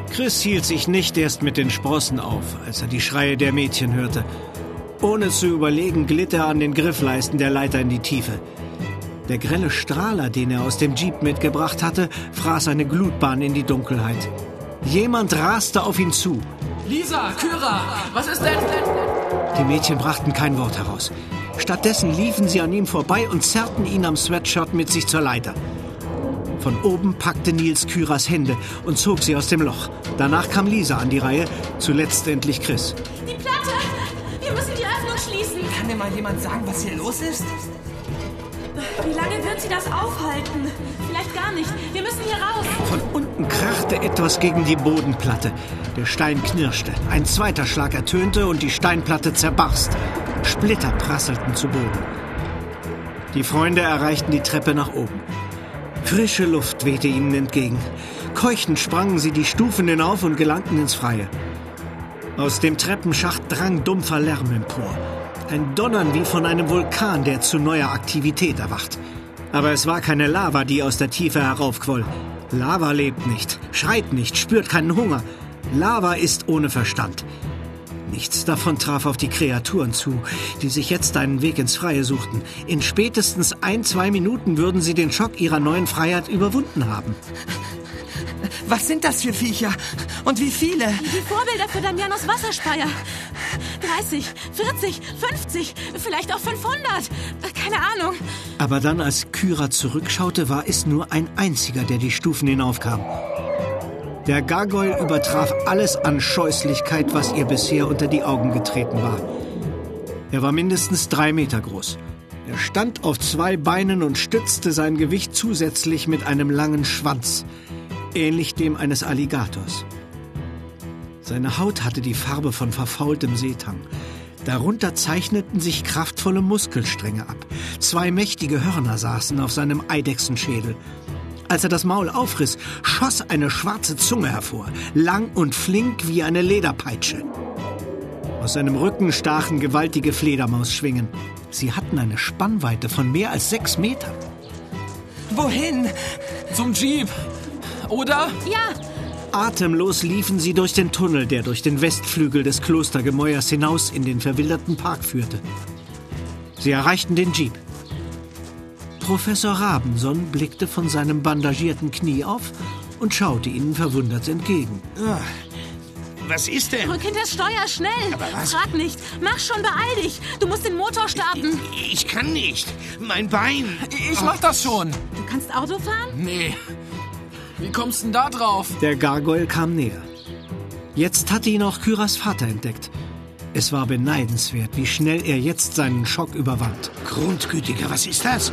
Chris hielt sich nicht erst mit den Sprossen auf, als er die Schreie der Mädchen hörte. Ohne zu überlegen, glitt er an den Griffleisten der Leiter in die Tiefe. Der grelle Strahler, den er aus dem Jeep mitgebracht hatte, fraß eine Glutbahn in die Dunkelheit. Jemand raste auf ihn zu. Lisa, Kyra, was ist denn? Die Mädchen brachten kein Wort heraus. Stattdessen liefen sie an ihm vorbei und zerrten ihn am Sweatshirt mit sich zur Leiter. Von oben packte Nils Kyras Hände und zog sie aus dem Loch. Danach kam Lisa an die Reihe, zuletzt endlich Chris. Die Platte! Wir müssen die Öffnung schließen. Kann mir mal jemand sagen, was hier los ist? Wie lange wird sie das aufhalten? Vielleicht gar nicht. Wir müssen hier raus. Von unten krachte etwas gegen die Bodenplatte. Der Stein knirschte. Ein zweiter Schlag ertönte und die Steinplatte zerbarst. Splitter prasselten zu Boden. Die Freunde erreichten die Treppe nach oben. Frische Luft wehte ihnen entgegen. Keuchend sprangen sie die Stufen hinauf und gelangten ins Freie. Aus dem Treppenschacht drang dumpfer Lärm empor. Ein Donnern wie von einem Vulkan, der zu neuer Aktivität erwacht. Aber es war keine Lava, die aus der Tiefe heraufquoll. Lava lebt nicht, schreit nicht, spürt keinen Hunger. Lava ist ohne Verstand. Nichts davon traf auf die Kreaturen zu, die sich jetzt einen Weg ins Freie suchten. In spätestens 1-2 Minuten würden sie den Schock ihrer neuen Freiheit überwunden haben. Was sind das für Viecher? Und wie viele? Die Vorbilder für Damianos Wasserspeier. 30, 40, 50, vielleicht auch 500. Keine Ahnung. Aber dann, als Kyra zurückschaute, war es nur ein einziger, der die Stufen hinaufkam. Der Gargoyle übertraf alles an Scheußlichkeit, was ihr bisher unter die Augen getreten war. Er war mindestens 3 Meter groß. Er stand auf 2 Beinen und stützte sein Gewicht zusätzlich mit einem langen Schwanz, ähnlich dem eines Alligators. Seine Haut hatte die Farbe von verfaultem Seetang. Darunter zeichneten sich kraftvolle Muskelstränge ab. 2 mächtige Hörner saßen auf seinem Eidechsenschädel. Als er das Maul aufriss, schoss eine schwarze Zunge hervor, lang und flink wie eine Lederpeitsche. Aus seinem Rücken stachen gewaltige Fledermausschwingen. Sie hatten eine Spannweite von mehr als 6 Metern. Wohin? Zum Jeep, oder? Ja. Atemlos liefen sie durch den Tunnel, der durch den Westflügel des Klostergemäuers hinaus in den verwilderten Park führte. Sie erreichten den Jeep. Professor Rabenson blickte von seinem bandagierten Knie auf und schaute ihnen verwundert entgegen. Was ist denn? Drück hinter das Steuer, schnell. Aber was? Frag nicht. Mach schon, beeil dich. Du musst den Motor starten. Ich kann nicht. Mein Bein. Ich mach das schon. Du kannst Auto fahren? Nee. Wie kommst du denn da drauf? Der Gargoyle kam näher. Jetzt hatte ihn auch Kyras Vater entdeckt. Es war beneidenswert, wie schnell er jetzt seinen Schock überwand. Grundgütiger, was ist das?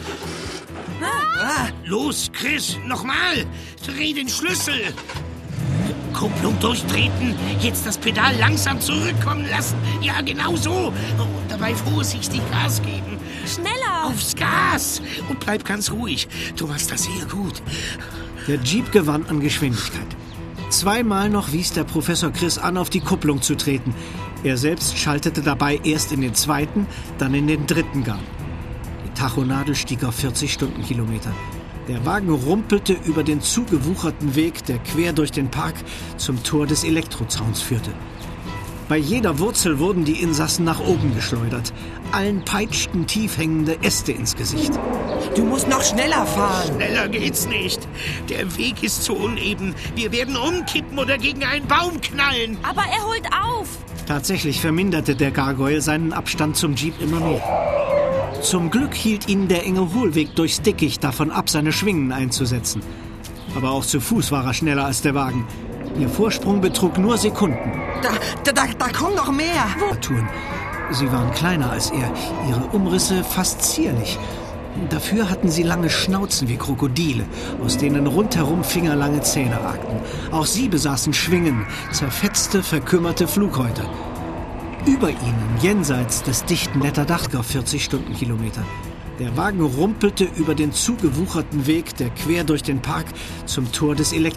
Los, Chris, nochmal. Dreh den Schlüssel. Kupplung durchtreten. Jetzt das Pedal langsam zurückkommen lassen. Ja, genau so. Und dabei vorsichtig Gas geben. Schneller. Aufs Gas. Und bleib ganz ruhig. Du machst das sehr gut. Der Jeep gewann an Geschwindigkeit. 2-mal noch wies der Professor Chris an, auf die Kupplung zu treten. Er selbst schaltete dabei erst in den 2., dann in den 3. Gang. Die Tachonadel stieg auf 40 Stundenkilometer. Der Wagen rumpelte über den zugewucherten Weg, der quer durch den Park zum Tor des Elektrozauns führte. Bei jeder Wurzel wurden die Insassen nach oben geschleudert. Allen peitschten tief hängende Äste ins Gesicht. Du musst noch schneller fahren. Schneller geht's nicht. Der Weg ist zu uneben. Wir werden umkippen oder gegen einen Baum knallen. Aber er holt auf. Tatsächlich verminderte der Gargoyle seinen Abstand zum Jeep immer mehr. Zum Glück hielt ihn der enge Hohlweg durchs Dickicht davon ab, seine Schwingen einzusetzen. Aber auch zu Fuß war er schneller als der Wagen. Ihr Vorsprung betrug nur Sekunden. Da kommen noch mehr. Sie waren kleiner als er, ihre Umrisse fast zierlich. Dafür hatten sie lange Schnauzen wie Krokodile, aus denen rundherum fingerlange Zähne ragten. Auch sie besaßen Schwingen, zerfetzte, verkümmerte Flughäute. Über ihnen, jenseits des dichten Letterdach auf 40 Stundenkilometer. Der Wagen rumpelte über den zugewucherten Weg, der quer durch den Park zum Tor des